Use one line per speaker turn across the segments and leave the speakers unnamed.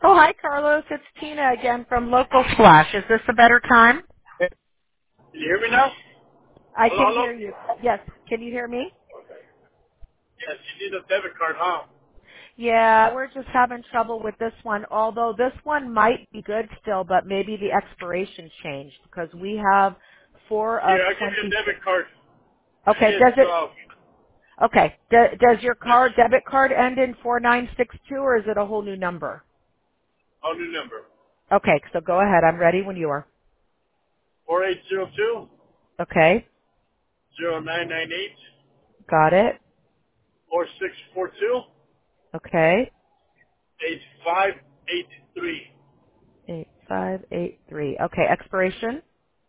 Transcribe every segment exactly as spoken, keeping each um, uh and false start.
Oh, hi, Carlos. It's Tina again from Local Flash. Is this a better time?
Can you hear me now?
I
Hello,
can
hello?
hear you. Yes. Can you hear me?
Yes, you need a debit card, huh?
Yeah, we're just having trouble with this one, although this one might be good still, but maybe the expiration changed because we have four of
Yeah, I'll give you a
twenty-six.
debit card.
Okay,
It's
does it,
uh,
okay, do, does your
it's
card, debit card end in four nine six two or is it a whole new number?
a new number.
Okay, so go ahead. I'm ready when you are.
Four eight zero two
Okay,
zero nine nine eight
got it.
four six four two
Okay,
eight five eight three
eight five eight three. Okay, expiration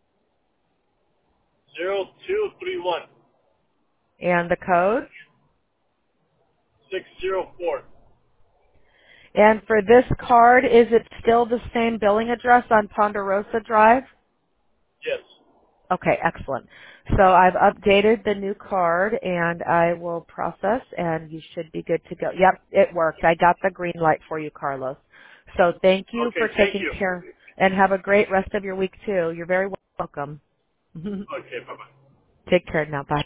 zero two three one
and the code.
six zero four.
And for this card, is it still the same billing address on Ponderosa Drive?
Yes.
Okay, excellent. So I've updated the new card and I will process and you should be good to go. Yep, it worked. I got the green light for you, Carlos. So thank you
Okay,
for
thank
taking
you.
care and have a great rest of your week too. You're very welcome.
Okay, bye bye.
Take care now. Bye.